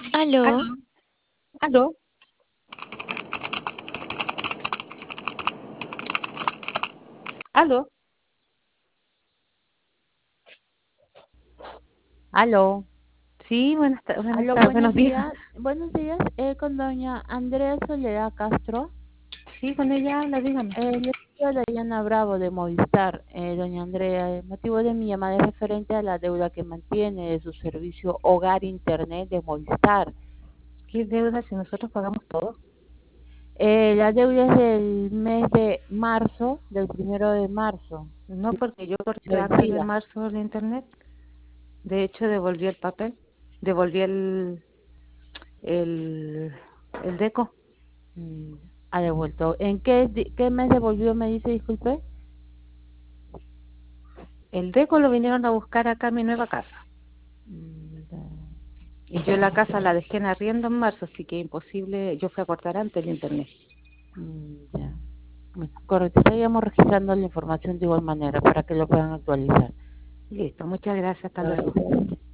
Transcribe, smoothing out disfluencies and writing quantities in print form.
Aló, Aló, aló, aló. Aló, Sí, buenas aló, tardes, buenos días. buenos días, con doña Andrea Soledad Castro. Sí, con ella habla, dígame. Le pido a Diana Bravo de Movistar. Doña Andrea, el motivo de mi llamada es referente a la deuda que mantiene de su servicio Hogar Internet de Movistar. ¿Qué deuda si nosotros pagamos todo? La deuda es del mes de marzo, del 1 de marzo, No, porque yo corté se antes de vencida. marzo el internet. De hecho, devolví el papel, devolví el, el deco. Mm, ha devuelto. ¿En qué mes devolvió, me dice, disculpe? El deco lo vinieron a buscar acá a mi nueva casa. Ya. Y yo la casa la dejé en arriendo en marzo, así que imposible, yo fui a cortar antes el internet. Ya. Bueno, correcto, estaríamos registrando la información de igual manera para que lo puedan actualizar. Listo, muchas gracias, hasta luego.